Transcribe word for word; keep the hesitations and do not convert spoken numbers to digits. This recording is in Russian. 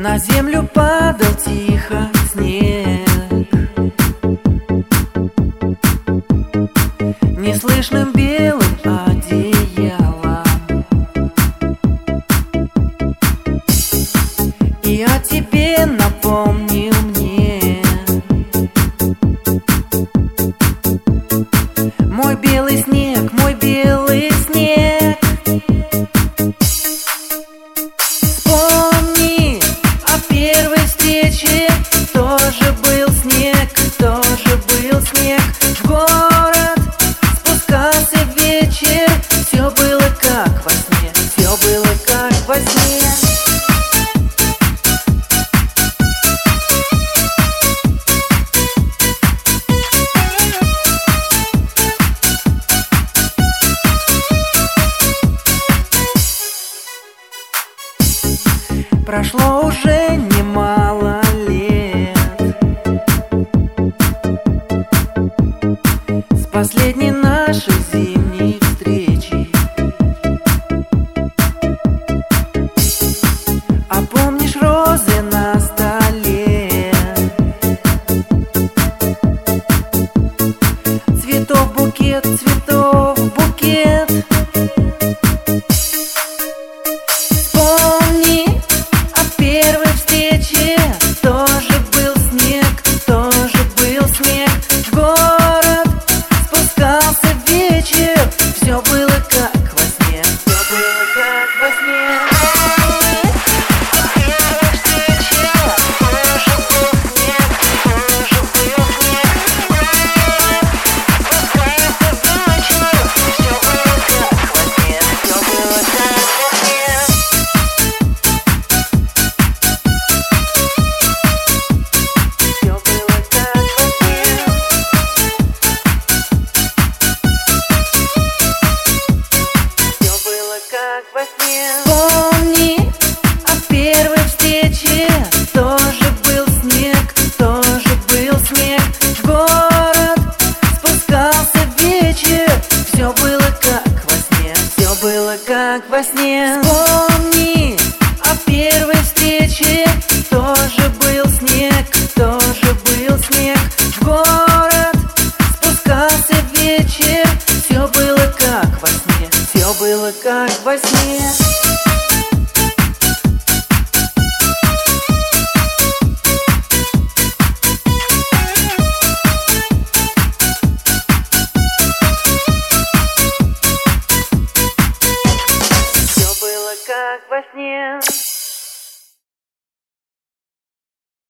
На землю падал тихо снег, неслышным белым одеялом, и о тебе напомнил мне мой белый снег, мой белый снег. Вспомни о первой встрече, тоже был снег, тоже был снег. В город спускался вечер, все было как во сне, все было как во сне. Прошло уже немало лет с последней нашей зимней встречи. А помнишь розы на столе? Цветов букет, цветов букет. Первой встрече тоже был снег, тоже был снег. В город спускался вечер, все было как во сне, все было как во сне. Первой встрече тоже был снег, тоже был снег. Спускался вечер, все было как во сне, все было как во сне. Вспомни о первой встрече, тоже был снег, тоже был снег. В город спускался вечер, все было как во сне, все было как во сне. Вспомни о первой встрече, тоже был снег, тоже был снег. В город спускался вечер, все было как во сне, все было как во сне. Все было как во сне.